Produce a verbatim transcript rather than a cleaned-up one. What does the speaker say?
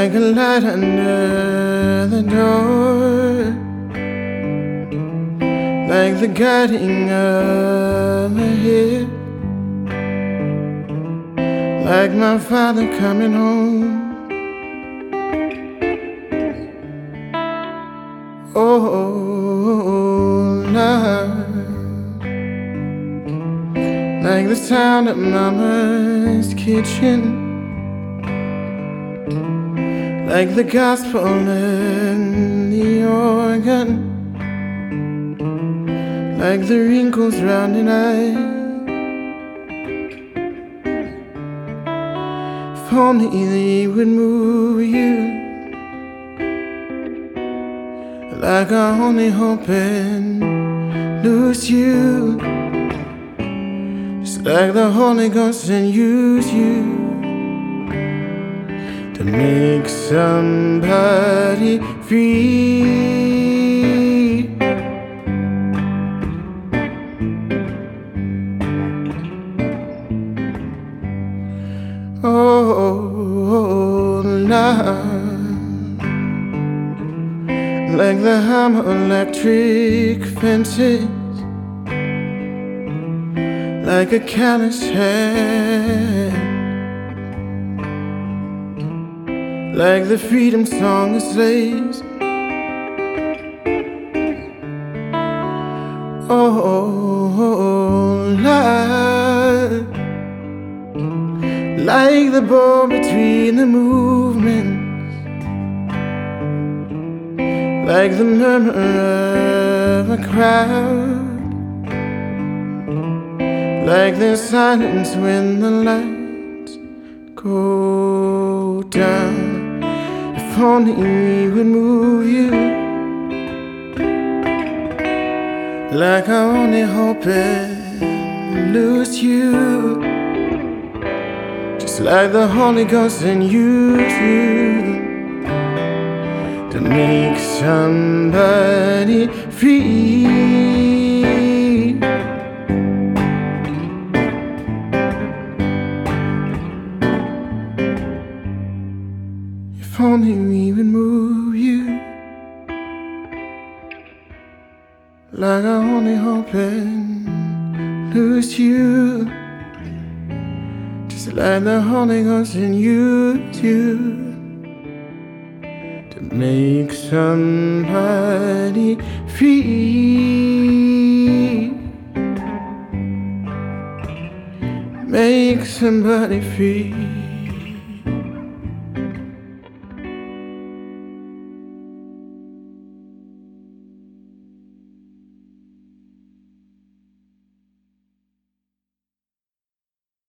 like a light under the door, like the guiding of a hip, like my father coming home. Oh, love, like the sound of Mama's kitchen, like the gospel and the organ, like the wrinkles round an eye. If only they would move you, like I only hope and lose you, just like the Holy Ghost and use you to make somebody free. Oh, love, like the hum of electric fences, like a callous hand, like the freedom song of slaves. Oh, love, like the ball between the movements, like the murmur of a crowd, like the silence when the lights go down. If only we would move you, like I only hope and lose you, just like the Holy Ghost and use you to make somebody free. If only we would move you, like I only hope and lose you, just like the Holy Ghost and use you to make somebody free. Make somebody free.